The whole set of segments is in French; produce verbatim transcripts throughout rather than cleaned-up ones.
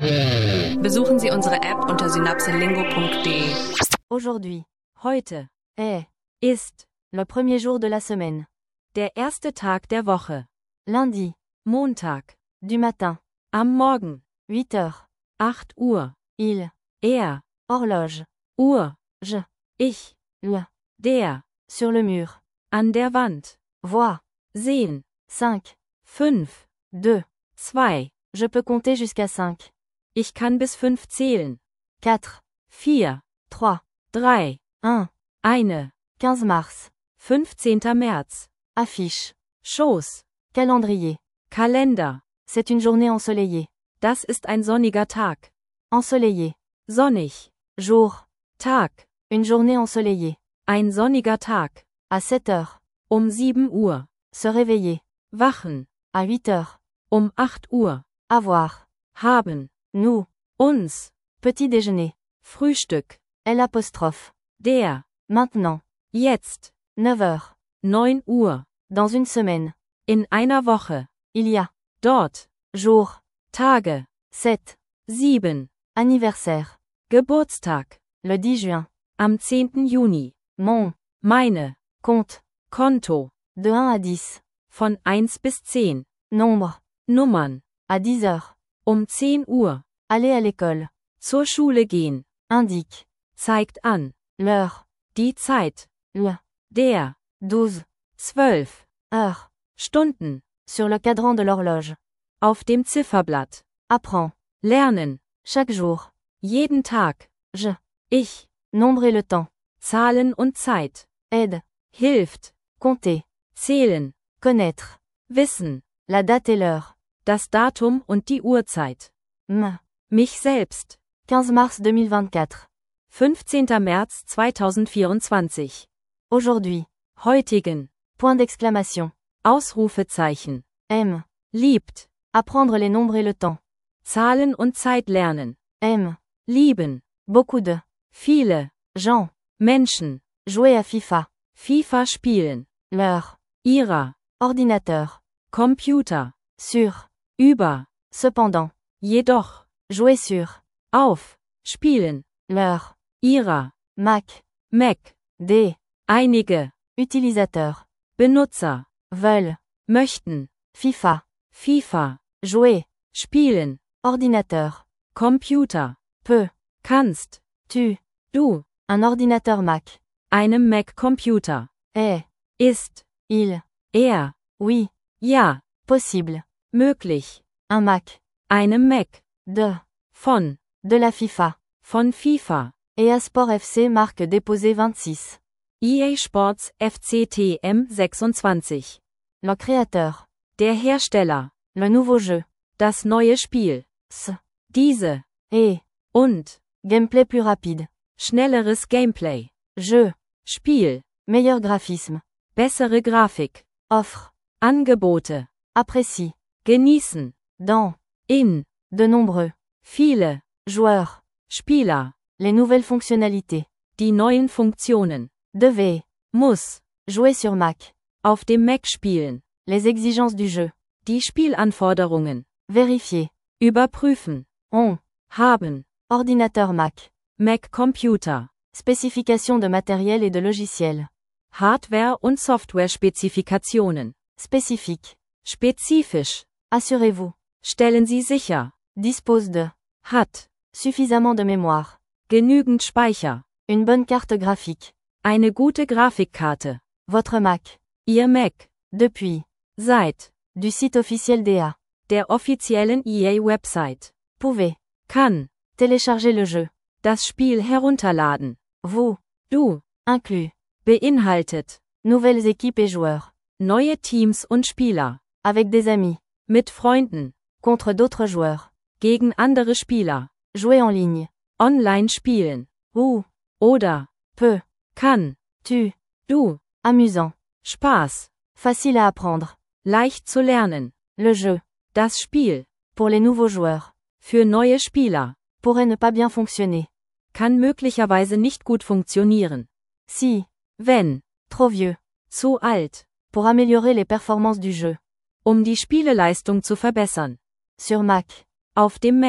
Besuchen Sie unsere App unter synapselingo punkt de. Aujourd'hui, Heute est ist le premier jour de la semaine. der erste Tag der Woche. Lundi, Montag. du matin, Am Morgen. huit heures. acht Uhr. Il, Er. horloge, Uhr. je, Ich. le, Der. sur le mur. An der Wand. Vois, Sehen. cinq, Fünf. deux. Zwei. Je peux compter jusqu'à cinq. Ich kann bis fünf zählen. quatre, Vier. trois, Drei. un. Eine. quinze mars. fünfzehnter März. Affiche. Schoß. Calendrier. Kalender. C'est une journée ensoleillée. Das ist ein sonniger Tag. Ensoleillé. Sonnig. Jour. Tag. Une journée ensoleillée. Ein sonniger Tag. À sept heures. Um sieben Uhr. Se réveiller. Wachen. À huit heures. Um acht Uhr. Avoir. Haben. Nous. Uns. Petit déjeuner. Frühstück. L apostrophe. Der. Maintenant. Jetzt. neuf heures. neun Uhr. Dans une semaine. In einer Woche. Il y a. Dort. Jour. Tage. sept. Sieben. Anniversaire. Geburtstag. Le dix juin. Am zehnten Juni. Mon. Meine. Compte. Konto. De un à dix. Von eins bis zehn. Nombre. Nummern. À dix heures. Um zehn Uhr. Aller à l'école. Zur Schule gehen. Indique. Zeigt an. L'heure. Die Zeit. Le. Der. douze. Zwölf. Heure. Stunden. Sur le cadran de l'horloge. Auf dem Zifferblatt. Apprends. Lernen. Chaque jour. Jeden Tag. Je. Ich. Nombre et le temps. Zahlen und Zeit. Aide. Hilft. Compter. Zählen. Connaître. Wissen. La date et l'heure. Das Datum und die Uhrzeit. M. Mich selbst. quinze mars deux mille vingt-quatre. fünfzehnter März zweitausendvierundzwanzig. Aujourd'hui. Heutigen. Point d'exclamation. Ausrufezeichen. M. Liebt. Apprendre les nombres et le temps. Zahlen und Zeit lernen. M. Lieben. Beaucoup de. Viele. Gens. Menschen. Jouer à FIFA. FIFA spielen. L'heure. Ihrer. Ordinateur. Computer. Sur. Über. Cependant. Jedoch. Jouer sur. Auf. Spielen. L'heure. Ihrer. Mac. Mac. Des. Einige. Utilisateurs. Benutzer. Veulent. Möchten. FIFA. FIFA. Jouer. Spielen. Ordinateur. Computer. Peut. Kannst. Tu. Du. Un ordinateur Mac. Einem Mac-Computer. Est. Ist. Il. Er. Oui. Ja. Possible. Möglich. Un Mac. Einem Mac. De. Von. De la FIFA. Von FIFA. E A Sport F C marque déposée vingt-six. E A Sports F C T M sechsundzwanzig. Le créateur. Der Hersteller. Le nouveau jeu. Das neue Spiel. S. Diese. Et. Und. Gameplay plus rapide. Schnelleres Gameplay. Jeu. Spiel. Meilleur graphisme. Bessere Grafik. Offre. Angebote. Apprécie. Genießen. Dans. In. De nombreux. Viele. Joueurs. Spieler. Les nouvelles fonctionnalités. Die neuen Funktionen. Devait. Muss. Jouer sur Mac. Auf dem Mac spielen. Les exigences du jeu. Die Spielanforderungen. Vérifier. Überprüfen. On. Haben. Ordinateur Mac. Mac Computer. Spécification de matériel et de logiciel. Hardware- und Software-Spezifikationen. Spécifique. Spezifisch. Assurez-vous. Stellen Sie sicher. Dispose de. Hat. Suffisamment de mémoire. Genügend Speicher. Une bonne carte graphique. Eine gute Grafikkarte. Votre Mac. Ihr Mac. Depuis. Seit. Du site officiel d'E A. Der offiziellen E A-Website. Pouvez. Kann. Télécharger le jeu. Das Spiel herunterladen. Vous. Du. Inclus. Beinhaltet. Nouvelles équipes et joueurs. Neue Teams und Spieler. Avec des amis. Mit Freunden. Contre d'autres joueurs. Gegen andere Spieler. Jouer en ligne. Online spielen. Ou. Oder. Peut. Kann. Tu. Du. Amusant. Spaß. Facile à apprendre. Leicht zu lernen. Le jeu. Das Spiel. Pour les nouveaux joueurs. Für neue Spieler. Pourrait ne pas bien fonctionner. Kann möglicherweise nicht gut funktionieren. Si. Wenn. Trop vieux. Zu alt. Pour améliorer les performances du jeu. Um die Spieleleistung zu verbessern. Sur Mac. Auf dem Mac.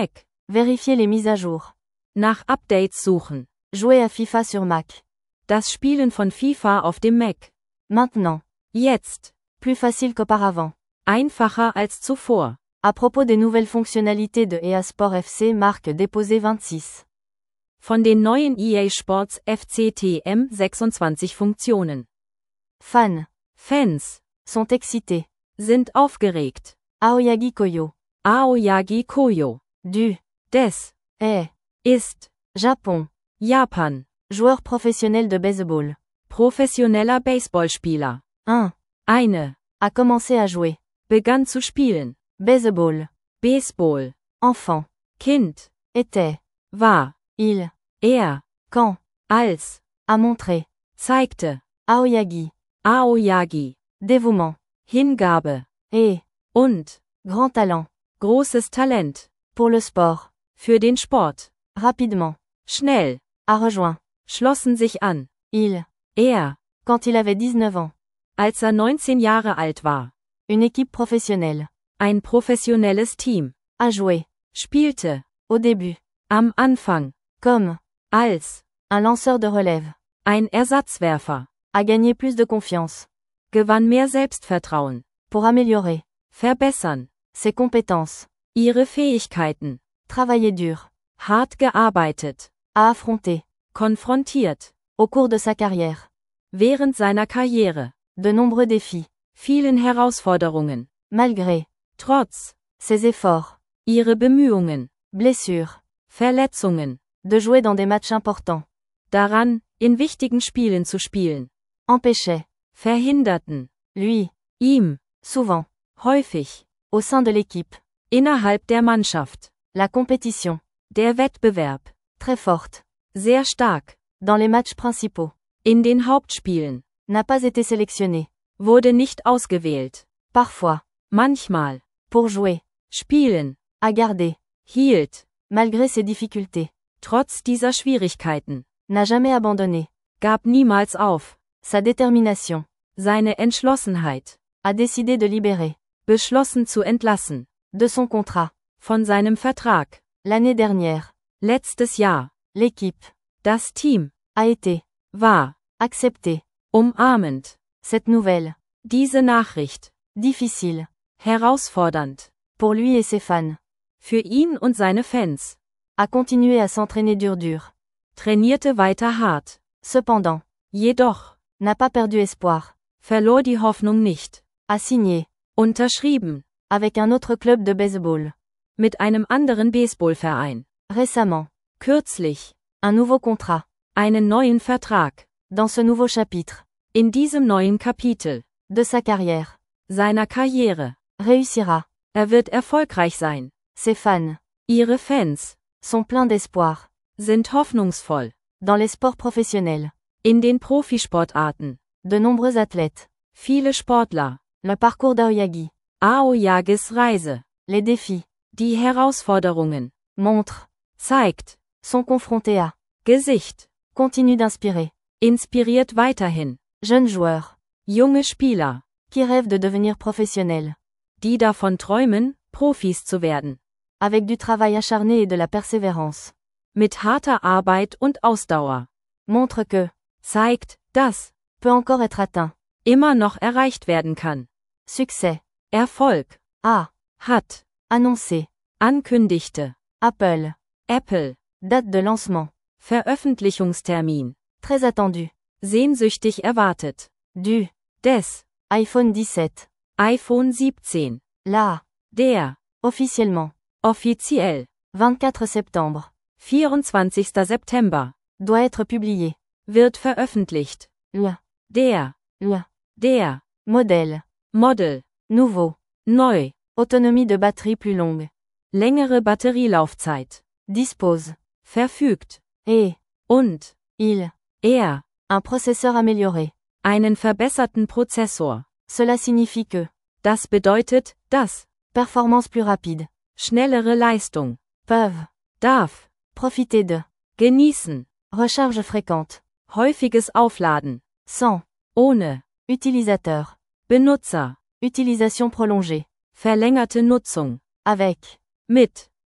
Vérifier les mises à jour. Nach Updates suchen. Jouer à FIFA sur Mac. Das Spielen von FIFA auf dem Mac. Maintenant. Jetzt. Plus facile qu'auparavant. Einfacher als zuvor. À propos des nouvelles fonctionnalités de E A Sport F C marque déposé vingt-six. Von den neuen E A Sports F C T M sechsundzwanzig Funktionen. Fans. Fans. Sont excités. Sind aufgeregt. Aoyagi Koyo. Aoyagi Koyo. Du. Des. Est. Ist. Japon. Japan. Joueur professionnel de baseball. Professioneller Baseballspieler. un. Eine. A commencé à jouer. Begann zu spielen. Baseball. Baseball. Enfant. Kind. Était. War. Il. Er. Quand. Als. A montré. Zeigte. Aoyagi. Aoyagi. Dévouement. Hingabe. Et. Und. Grand talent. Großes Talent. Pour le sport. Für den Sport. Rapidement. Schnell. A rejoint. Schlossen sich an. Il. Er. Quand il avait dix-neuf ans. Als er neunzehn Jahre alt war. Une équipe professionnelle. Ein professionelles Team. A joué. Spielte. Au début. Am Anfang. Comme. Als. Un lanceur de relève. Ein Ersatzwerfer. A gagné plus de confiance. Gewann mehr Selbstvertrauen. Pour améliorer. Verbessern. Ses compétences. Ihre Fähigkeiten. Travailler dur. Hart gearbeitet. A affronté. Konfrontiert. Au cours de sa carrière. Während seiner Karriere. De nombreux défis. Vielen Herausforderungen. Malgré. Trotz. Ses efforts. Ihre Bemühungen. Blessures. Verletzungen. De jouer dans des matchs importants. Daran, in wichtigen Spielen zu spielen. Empêchait. Verhinderten. Lui. Ihm. Souvent. Häufig. Au sein de l'équipe. Innerhalb der Mannschaft. La compétition. Der Wettbewerb. Très forte. Sehr stark. Dans les matchs principaux. In den Hauptspielen. N'a pas été sélectionné. Wurde nicht ausgewählt. Parfois. Manchmal. Pour jouer. Spielen. A garder. Hielt. Malgré ses difficultés. Trotz dieser Schwierigkeiten. N'a jamais abandonné. Gab niemals auf. Sa détermination. Seine Entschlossenheit. A décidé de libérer. Beschlossen zu entlassen. De son contrat. Von seinem Vertrag. L'année dernière. Letztes Jahr. L'équipe. Das Team. A été. War. Accepté. Umarmend. Cette nouvelle. Diese Nachricht. Difficile. Herausfordernd. Pour lui et ses fans. Für ihn und seine Fans. A continué à s'entraîner dur dur. Trainierte weiter hart. Cependant. Jedoch. N'a pas perdu espoir. Verlor die Hoffnung nicht. A signé. Unterschrieben. Avec un autre club de baseball. Mit einem anderen Baseballverein. Récemment. Kürzlich. Un nouveau contrat. Einen neuen Vertrag. Dans ce nouveau chapitre. In diesem neuen Kapitel. De sa carrière. Seiner Karriere. Réussira. Er wird erfolgreich sein. Ses fans. Ihre Fans. Sont pleins d'espoir. Sind hoffnungsvoll. Dans les sports professionnels. In den Profisportarten. De nombreux athlètes. Viele Sportler. Le parcours d'Aoyagi. Aoyagis Reise. Les défis. Die Herausforderungen. Montrent. Zeigt. Sont confrontés à. Gesicht. Continue d'inspirer. Inspiriert weiterhin. Jeunes joueurs. Junge Spieler. Qui rêvent de devenir professionnels. Die davon träumen, Profis zu werden. Avec du travail acharné et de la persévérance. Mit harter Arbeit und Ausdauer. Montre que. Zeigt, dass. Peut encore être atteint. Immer noch erreicht werden kann. Succès. Erfolg. A. Hat. Annoncé. Ankündigte. Apple. Apple. Date de lancement. Veröffentlichungstermin. Très attendu. Sehnsüchtig erwartet. Du. Des. iPhone dix-sept. iPhone siebzehn. La. Der. Officiellement. Offiziell. vingt-quatre septembre. vierundzwanzigster September. Doit être publié. Wird veröffentlicht. Le. Der. Le. Der. Modèle. Model. Nouveau. Neu. Autonomie de batterie plus longue. Längere Batterielaufzeit. Dispose. Verfügt. Et. Und. Il. Er. Un processeur amélioré. Einen verbesserten Prozessor. Cela signifie que. Das bedeutet, dass. Performance plus rapide. Schnellere Leistung. Peuvent. Darf. Profiter de. Genießen. Recharge fréquente. Häufiges Aufladen. Sans. Ohne. Utilisateur. Benutzer. Utilisation prolongée. Verlängerte Nutzung. Avec. Mit.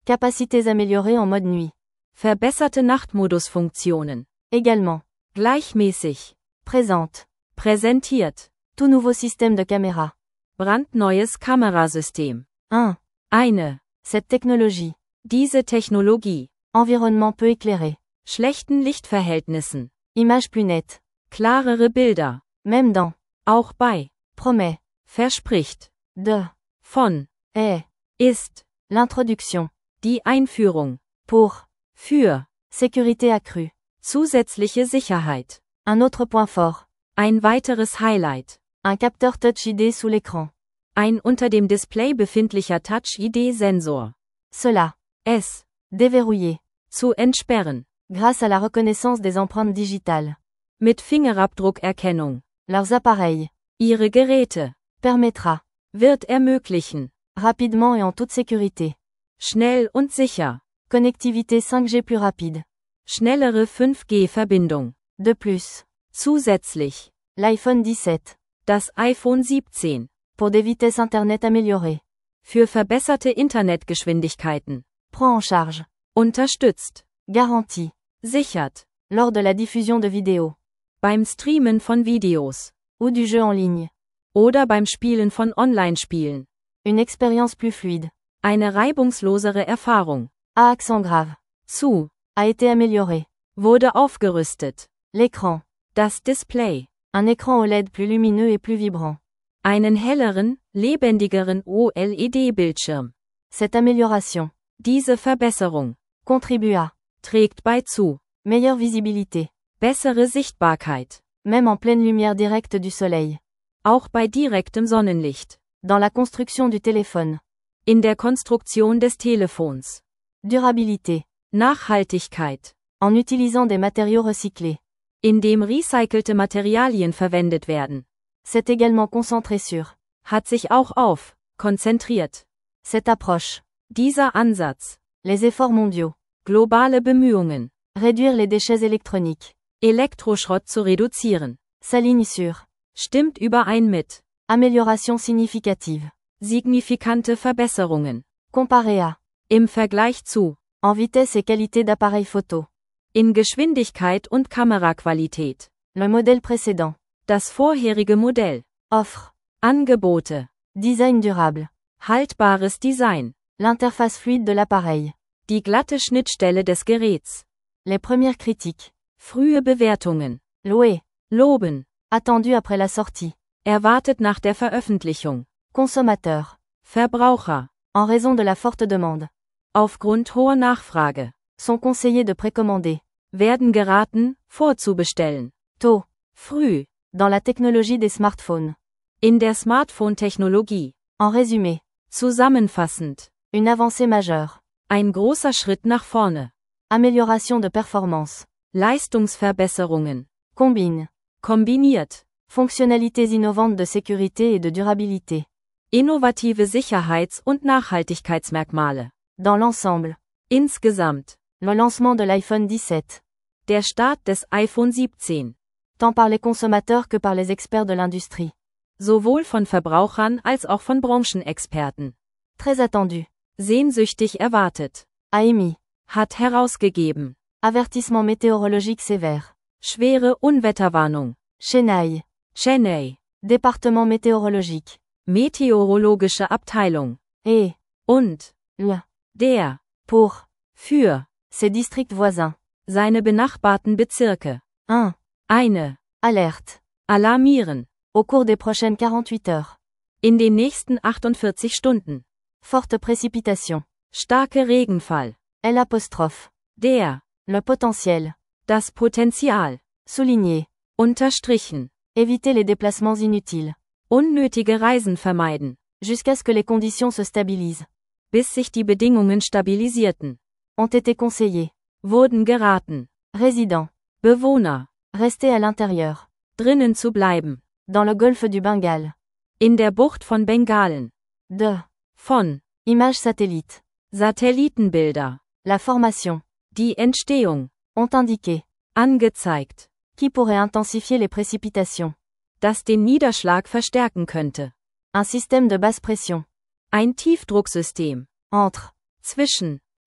Capacités améliorées en mode nuit. Verbesserte Nachtmodusfunktionen. Également. Gleichmäßig. Présente. Präsentiert. Tout nouveau système de caméra. Brandneues Kamerasystem. un. Eine. Cette technologie. Diese Technologie. Environnement peu éclairé. Schlechten Lichtverhältnissen. Image plus nette. Klarere Bilder. Même dans. Auch bei. Promet. Verspricht. De. Von. Est. Ist. L'introduction. Die Einführung. Pour. Für. Sécurité accrue. Zusätzliche Sicherheit. Un autre point fort. Ein weiteres Highlight. Un capteur Touch I D sous l'écran. Ein unter dem Display befindlicher Touch-I D-Sensor. Cela. Es. Déverrouillé. Zu entsperren. Grâce à la reconnaissance des empreintes digitales. Mit Fingerabdruckerkennung. Leurs appareils. Ihre Geräte. Permettra. Wird ermöglichen. Rapidement et en toute sécurité. Schnell und sicher. Connectivité cinq G plus rapide. Schnellere fünf G-Verbindung. De plus. Zusätzlich. L'iPhone dix-sept. Das iPhone siebzehn. Pour des vitesses Internet améliorées. Für verbesserte Internetgeschwindigkeiten. Prend en charge. Unterstützt. Garantie. Sichert. Lors de la diffusion de vidéos. Beim Streamen von Videos. Ou du jeu en ligne. Oder beim Spielen von Online-Spielen. Une expérience plus fluide. Eine reibungslosere Erfahrung. À accent grave. Zu. A été amélioré. Wurde aufgerüstet. L'écran. Das Display. Un écran O L E D plus lumineux et plus vibrant. Einen helleren, lebendigeren O L E D-Bildschirm. Cette amélioration. Diese Verbesserung. Contribue à. Trägt bei zu. Meilleure visibilité. Bessere Sichtbarkeit. Même en pleine lumière directe du soleil. Auch bei direktem Sonnenlicht. Dans la construction du téléphone. In der Konstruktion des Telefons. Durabilité. Nachhaltigkeit. En utilisant des matériaux recyclés. Indem recycelte Materialien verwendet werden. C'est également concentré sur. Hat sich auch auf. Konzentriert. Cette approche. Dieser Ansatz. Les efforts mondiaux. Globale Bemühungen. Réduire les déchets électroniques. Elektroschrott zu reduzieren. S'aligne sur. Stimmt überein mit. Amélioration significative. Signifikante Verbesserungen. Comparé à. Im Vergleich zu. En vitesse et qualité d'appareil photo. In Geschwindigkeit und Kameraqualität. Le modèle précédent. Das vorherige Modell. Offre. Angebote. Design durable. Haltbares Design. L'interface fluide de l'appareil. Die glatte Schnittstelle des Geräts. Les premières critiques. Frühe Bewertungen. Loué. Loben. Attendu après la sortie. Erwartet nach der Veröffentlichung. Consommateur. Verbraucher. En raison de la forte demande. Aufgrund hoher Nachfrage. Sont conseillés de précommander. Werden geraten, vorzubestellen. Tôt. Früh. Dans la technologie des smartphones. In der Smartphone-Technologie. En résumé. Zusammenfassend. Une avancée majeure. Ein großer Schritt nach vorne. Amélioration de performance. Leistungsverbesserungen. Combine. Kombiniert. Fonctionnalités innovantes de sécurité et de durabilité. Innovative Sicherheits- und Nachhaltigkeitsmerkmale. Dans l'ensemble. Insgesamt. Le lancement de l'iPhone dix-sept. Der Start des iPhone siebzehn. Tant par les consommateurs que par les experts de l'industrie. Sowohl von Verbrauchern als auch von Branchenexperten. Très attendu. Sehnsüchtig erwartet. A émis. Hat herausgegeben. Avertissement météorologique sévère. Schwere Unwetterwarnung. Chennai. Chennai. Département météorologique. Meteorologische Abteilung. Et. Und. Le. Der. Pour. Für. Ses districts voisins. Seine benachbarten Bezirke. un. Eine. Alerte. Alarmieren. Au cours des prochaines quarante-huit heures. In den nächsten achtundvierzig Stunden. Forte précipitation. Starke Regenfall. L apostrophe. Der. Le potentiel. Das Potenzial. Souligné. Unterstrichen. Éviter les déplacements inutiles. Unnötige Reisen vermeiden. Jusqu'à ce que les conditions se stabilisent. Bis sich die Bedingungen stabilisierten. Ont été conseillés. Wurden geraten. Résidents. Bewohner. Rester à l'intérieur. Drinnen zu bleiben. Dans le golfe du Bengale. In der Bucht von Bengalen. De. Von. Images satellites. Satellitenbilder. La formation. Die Entstehung. Ont indiqué. Angezeigt. Qui pourrait intensifier les précipitations. Das den Niederschlag verstärken könnte. Un système de basse pression. Ein Tiefdrucksystem. Entre. Zwischen.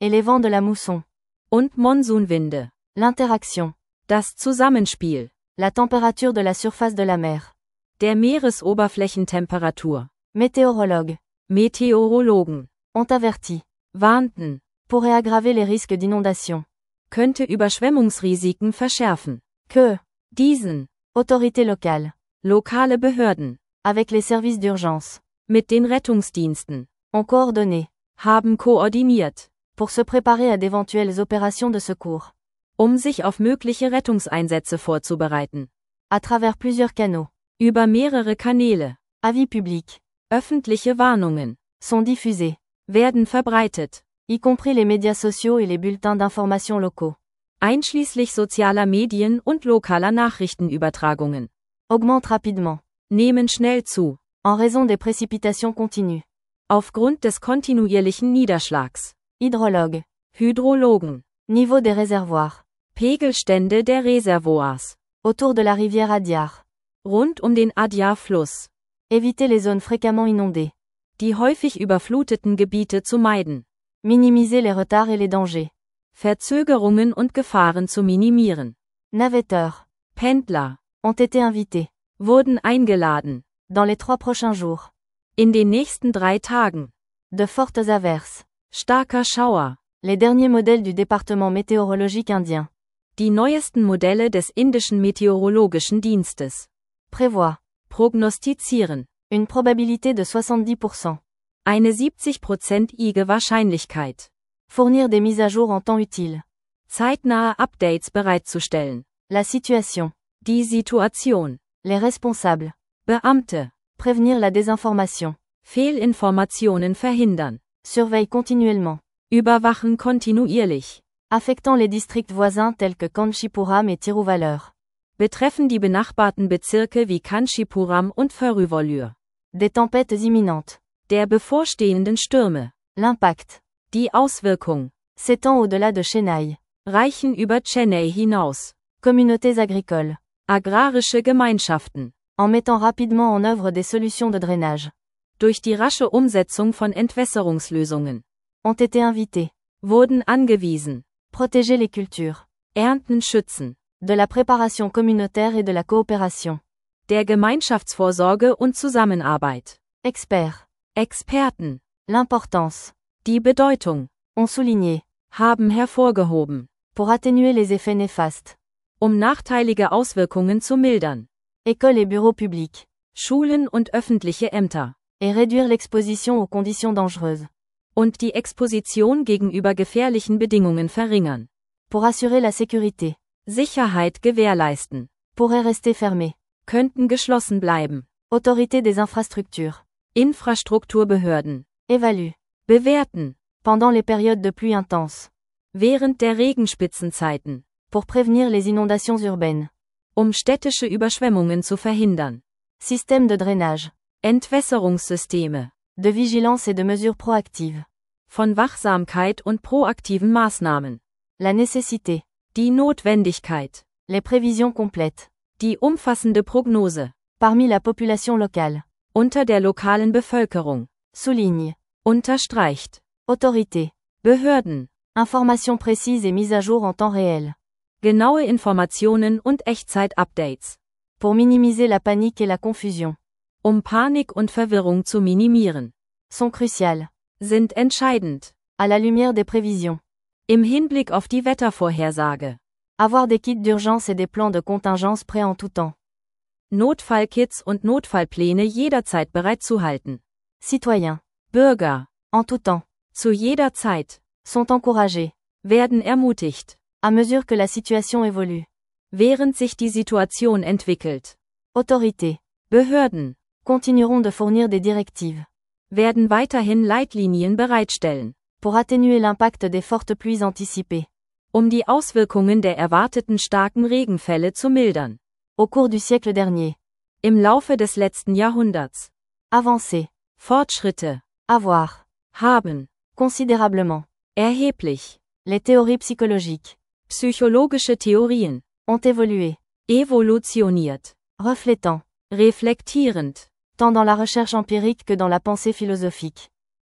et les vents de la mousson. und Monsunwinde. L'interaction. Das Zusammenspiel. La température de la surface de la mer. Der Meeresoberflächentemperatur. Météorologues Meteorologen ont averti. warnten, Pourrait aggraver les risques d'inondation. könnte Überschwemmungsrisiken verschärfen. Que Diesen, autorités locales, lokale Behörden, avec les services d'urgence, mit den Rettungsdiensten, ont coordonné haben koordiniert, pour se préparer à d'éventuelles opérations de secours. um sich auf mögliche Rettungseinsätze vorzubereiten. À travers plusieurs canaux. Über mehrere Kanäle, Avis publics öffentliche Warnungen, sont diffusés, werden verbreitet, y compris les médias sociaux et les bulletins d'information locaux. einschließlich sozialer Medien und lokaler Nachrichtenübertragungen. Augmentent rapidement, Nehmen schnell zu, en raison des précipitations continues. aufgrund des kontinuierlichen Niederschlags. Hydrologues. Hydrologen, Niveau des réservoirs. Pegelstände der Reservoirs, Autour de la rivière Adyar. rund um den Adyar-Fluss, Éviter les zones fréquemment inondées. die häufig überfluteten Gebiete zu meiden, Minimiser les retards et les dangers. Verzögerungen und Gefahren zu minimieren. Navetteurs Pendler ont été invités. wurden eingeladen, Dans les trois prochains jours. in den nächsten drei Tagen. De fortes averses. Starker Schauer. Les derniers modèles du département météorologique indien. Die neuesten Modelle des indischen Meteorologischen Dienstes Prévoient prognostizieren une probabilité de soixante-dix pour cent. eine siebzig-prozentige Wahrscheinlichkeit, Fournir des mises à jour en temps utile. zeitnahe Updates bereitzustellen. La situation. Die Situation. Les responsables. Beamte. Prévenir la désinformation. Fehlinformationen verhindern. Surveille continuellement. Überwachen kontinuierlich. Affectant les districts voisins tels que Kanchipuram et Tiruvalur. Betreffen die benachbarten Bezirke wie Kanchipuram und Förüvolur. Des tempêtes imminentes. Der bevorstehenden Stürme. L'impact. Die Auswirkung. S'étend au-delà de Chennai. Reichen über Chennai hinaus. Communautés agricoles. Agrarische Gemeinschaften. En mettant rapidement en œuvre des solutions de drainage. Durch die rasche Umsetzung von Entwässerungslösungen. Ont été invités. Wurden angewiesen. Protéger les cultures. Ernten schützen. De la préparation communautaire et de la coopération. Der Gemeinschaftsvorsorge und Zusammenarbeit. Experts. Experten. L'importance. Die Bedeutung. Ont souligné. Haben hervorgehoben. Pour atténuer les effets néfastes. Um nachteilige Auswirkungen zu mildern. Écoles et bureaux publics. Schulen und öffentliche Ämter. Et réduire l'exposition aux conditions dangereuses. Und die Exposition gegenüber gefährlichen Bedingungen verringern. Pour assurer la sécurité. Sicherheit gewährleisten. Pourrait rester fermé. Könnten geschlossen bleiben. Autorité des infrastructures. Infrastrukturbehörden. Évalue. Bewerten. Pendant les périodes de pluie intense. Während der Regenspitzenzeiten. Pour prévenir les inondations urbaines. Um städtische Überschwemmungen zu verhindern. Système de drainage. Entwässerungssysteme. De vigilance et de mesures proactives. Von Wachsamkeit und proaktiven Maßnahmen. La nécessité. Die Notwendigkeit. Les prévisions complètes. Die umfassende Prognose. Parmi la population locale. Unter der lokalen Bevölkerung. Souligne. Unterstreicht. Autorité. Behörden. Informations précises et mises à jour en temps réel. Genaue Informationen und Echtzeit-Updates. Pour minimiser la panique et la confusion. Um Panik und Verwirrung zu minimieren. Sont cruciales. Sind entscheidend. À la lumière des prévisions. Im Hinblick auf die Wettervorhersage. Avoir des kits d'urgence et des plans de contingence prêts en tout temps. Notfallkits und Notfallpläne jederzeit bereitzuhalten. Citoyens. Bürger. En tout temps. Zu jeder Zeit. Sont encouragés. Werden ermutigt. À mesure que la situation évolue. Während sich die Situation entwickelt. Autorités. Behörden. Continueront de fournir des directives. Werden weiterhin Leitlinien bereitstellen. Pour atténuer l'impact des fortes pluies anticipées. Um die Auswirkungen der erwarteten starken Regenfälle zu mildern. Au cours du siècle dernier. Im Laufe des letzten Jahrhunderts. Avancer. Fortschritte. Avoir. Haben. Considérablement. Erheblich. Les théories psychologiques. Psychologische Theorien. Ont évolué. Evolutioniert. Reflétant. Reflektierend. Tant dans la recherche empirique que dans la pensée philosophique.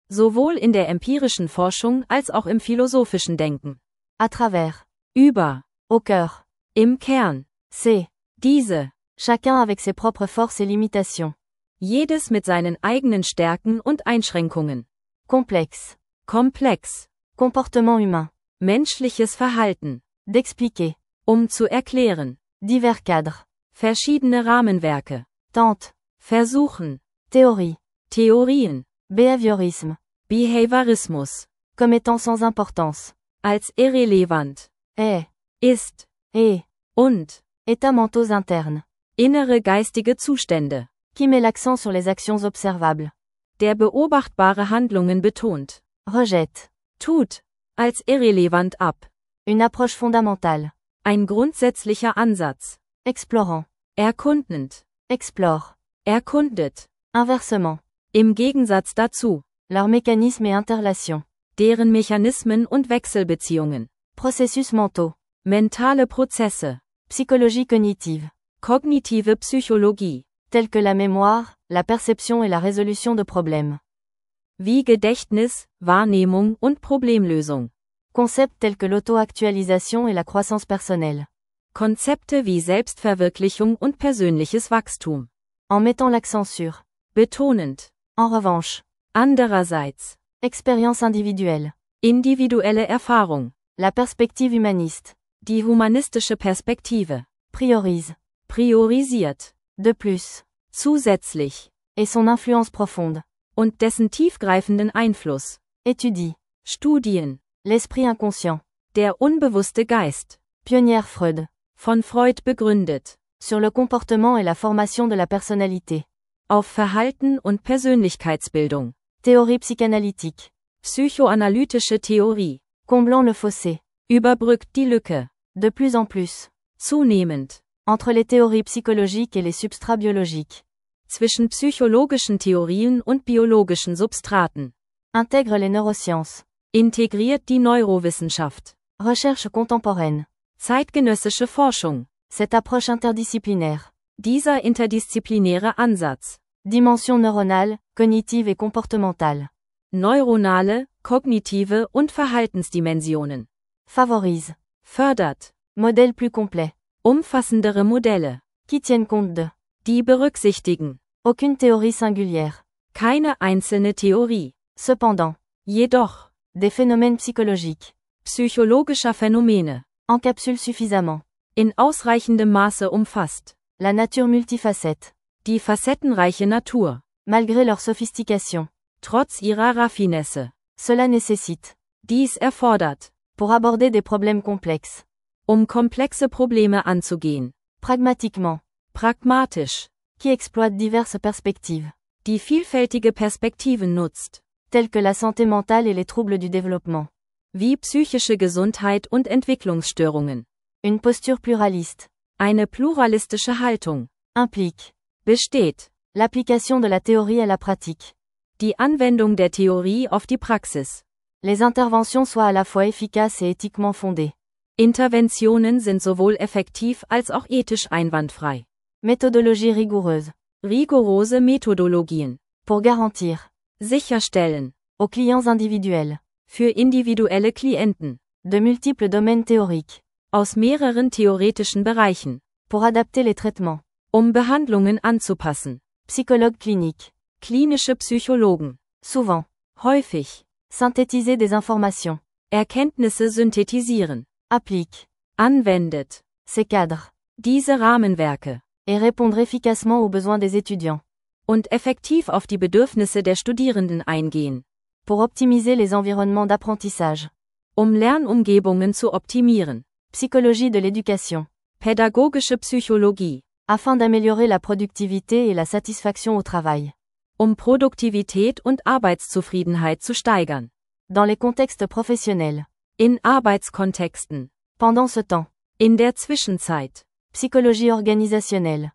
Sowohl in der empirischen Forschung als auch im philosophischen Denken. À travers. Über. Au cœur. Im Kern. C'est. Diese. Chacun avec ses propres forces et limitations. Jedes mit seinen eigenen Stärken und Einschränkungen. Complexe. Komplex. Comportement humain. Menschliches Verhalten. D'expliquer. Um zu erklären. Divers cadres. Verschiedene Rahmenwerke. Tente. Versuchen. Théorie. Theorien. Behaviorisme. Behaviorismus. Comme étant sans importance. Als irrelevant. Est. Ist. Et. Und. États mentaux internes. Innere geistige Zustände. Qui met l'accent sur les actions observables. Der beobachtbare Handlungen betont. Rejette. Tut. Als irrelevant ab. Une approche fondamentale. Ein grundsätzlicher Ansatz. Explorant. Erkundend. Explore. Erkundet. Inversement. Im Gegensatz dazu. Leurs mécanismes et interrelations. Deren Mechanismen und Wechselbeziehungen. Processus mentaux. Mentale Prozesse. Psychologie cognitive. Kognitive Psychologie. Telles que la mémoire, la perception et la résolution de problèmes. Wie Gedächtnis, Wahrnehmung und Problemlösung. Concepts tels que l'auto-actualisation et la croissance personnelle. Konzepte wie Selbstverwirklichung und persönliches Wachstum. En mettant l'accent sur. Betonend. En revanche. Andererseits. Expérience individuelle. Individuelle Erfahrung. La perspective humaniste. Die humanistische Perspektive. Priorise. Priorisiert. De plus. Zusätzlich. Et son influence profonde. Und dessen tiefgreifenden Einfluss. Étudie. Studien. L'esprit inconscient. Der unbewusste Geist. Pionnière Freud. Von Freud begründet. Sur le comportement et la formation de la personnalité. Auf Verhalten und Persönlichkeitsbildung. Théorie psychanalytique. Psychoanalytische Theorie. Comblant le fossé. Überbrückt die Lücke. De plus en plus. Zunehmend. Entre les théories psychologiques et les substrats biologiques. Zwischen psychologischen Theorien und biologischen Substraten. Intègre les neurosciences. Integriert die Neurowissenschaft. Recherche contemporaine. Zeitgenössische Forschung. Cette approche interdisciplinaire. Dieser interdisziplinäre Ansatz. Dimension neuronale, cognitive et comportementale. Neuronale, kognitive und Verhaltensdimensionen. Favorise. Fördert. Modèle plus complet. Umfassendere Modelle. Qui tiennent compte de. Die berücksichtigen. Aucune théorie singulière. Keine einzelne Theorie. Cependant. Jedoch. Des phénomènes psychologiques. Psychologischer Phänomene. Encapsule suffisamment. In ausreichendem Maße umfasst. La nature multifacette. Die facettenreiche Natur. Malgré leur sophistication. Trotz ihrer Raffinesse. Cela nécessite. Dies erfordert. Pour aborder des problèmes complexes. Um komplexe Probleme anzugehen. Pragmatiquement. Pragmatisch. Qui exploite diverses perspectives. Die vielfältige Perspektiven nutzt. Telles que la santé mentale et les troubles du développement. Wie psychische Gesundheit und Entwicklungsstörungen. Une posture pluraliste. Eine pluralistische Haltung. Implique. Besteht. L'application de la théorie à la pratique. Die Anwendung der Theorie auf die Praxis. Les interventions soient à la fois efficaces et éthiquement fondées. Interventionen sind sowohl effektiv als auch ethisch einwandfrei. Méthodologie rigoureuse. Rigorose Methodologien. Pour garantir. Sicherstellen. Aux clients individuels. Für individuelle Klienten. De multiples domaines théoriques. Aus mehreren theoretischen Bereichen. Pour adapter les traitements. Um Behandlungen anzupassen. Psychologue clinique. Klinische Psychologen. Souvent. Häufig. Synthétiser des informations. Erkenntnisse synthetisieren. Applique. Anwendet. Ces cadres. Diese Rahmenwerke. Et répondre efficacement aux besoins des étudiants. Und effektiv auf die Bedürfnisse der Studierenden eingehen. Pour optimiser les environnements d'apprentissage. Um Lernumgebungen zu optimieren. Psychologie de l'éducation. Pädagogische Psychologie. Afin d'améliorer la productivité et la satisfaction au travail. Um Produktivität und Arbeitszufriedenheit zu steigern. Dans les contextes professionnels. In Arbeitskontexten. Pendant ce temps. In der Zwischenzeit. Psychologie organisationnelle.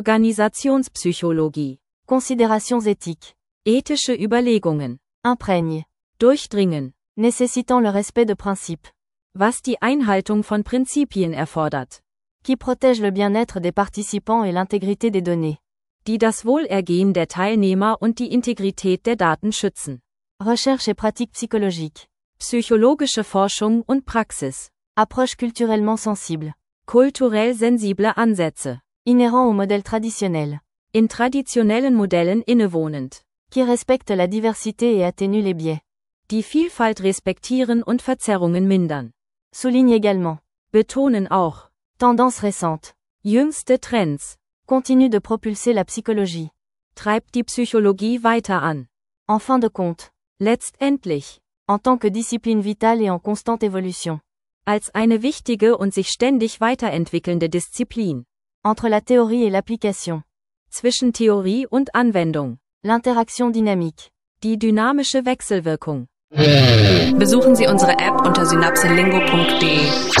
Organisationspsychologie. Considérations éthiques. Ethische Überlegungen. Imprègne. Durchdringen. Nécessitant le respect de principes. Was die Einhaltung von Prinzipien erfordert. Qui protège le bien-être des participants et l'intégrité des données. Die das Wohlergehen der Teilnehmer und die Integrität der Daten schützen. Recherche et pratique psychologique. Psychologische Forschung und Praxis. Approche culturellement sensible. Kulturell sensible Ansätze. Inhérent au modèle traditionnel. In traditionellen Modellen innewohnend. Qui respecte la diversité et atténue les biais. Die Vielfalt respektieren und Verzerrungen mindern. Souligne également. Betonen auch. Tendance récente. Jüngste Trends. Continue de propulser la psychologie. Treibt die Psychologie weiter an. En fin de compte. Letztendlich. En tant que discipline vitale et en constante évolution. Als eine wichtige und sich ständig weiterentwickelnde Disziplin. Entre la théorie et l'application. Zwischen Theorie und Anwendung. L'interaction dynamique. Die dynamische Wechselwirkung. Besuchen Sie unsere App unter synapselingo punkt de.